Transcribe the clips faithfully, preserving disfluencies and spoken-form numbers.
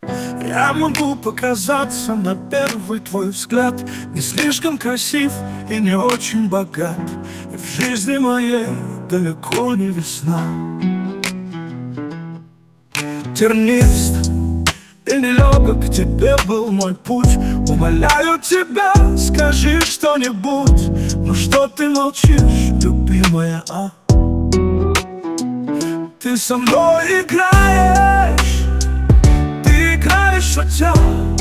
Я могу показаться на первый твой взгляд не слишком красив и не очень богат. И в жизни моей далеко не весна. Тернист и нелегок к тебе был мой путь. Умоляю тебя, скажи что-нибудь. Ну что ты молчишь, любимая, а? Ты со мной играешь, ты играешь шутя,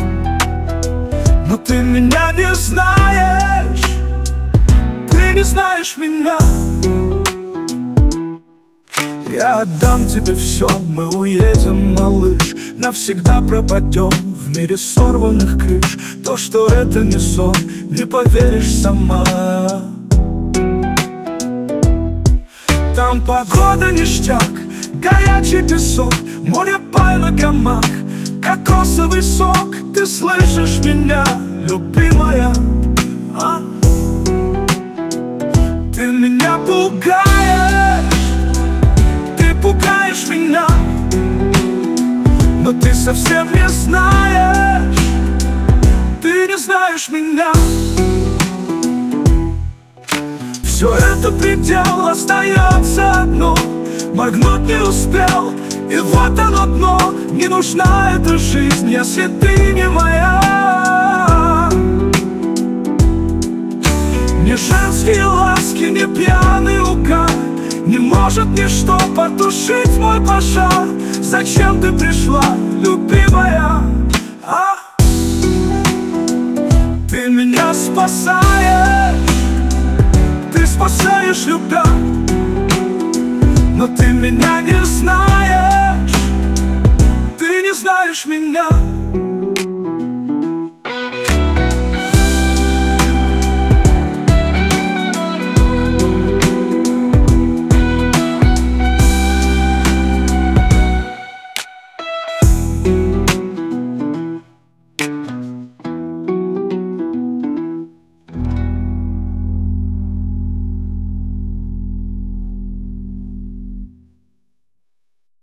но ты меня не знаешь, ты не знаешь меня. Я отдам тебе все, мы уедем, малыш, навсегда пропадем в мире сорванных крыш. То, что это не сон, не поверишь сама. Там погода ништяк, горячий песок, море пайна гамак, кокосовый сок. Ты слышишь меня, любимая, а? Ты меня пугаешь, ты пугаешь меня, но ты совсем не знаешь, ты не знаешь меня. Все это предел, остается одно, моргнуть не успел, и вот оно дно. Не нужна эта жизнь, если ты не моя. Ни женские ласки, ни пьяный угар не может ничто потушить мой пожар. Зачем ты пришла, любимая, а? Ты меня спасаешь, ты спасаешь, любя, но ты меня не знаешь, ты не знаешь меня.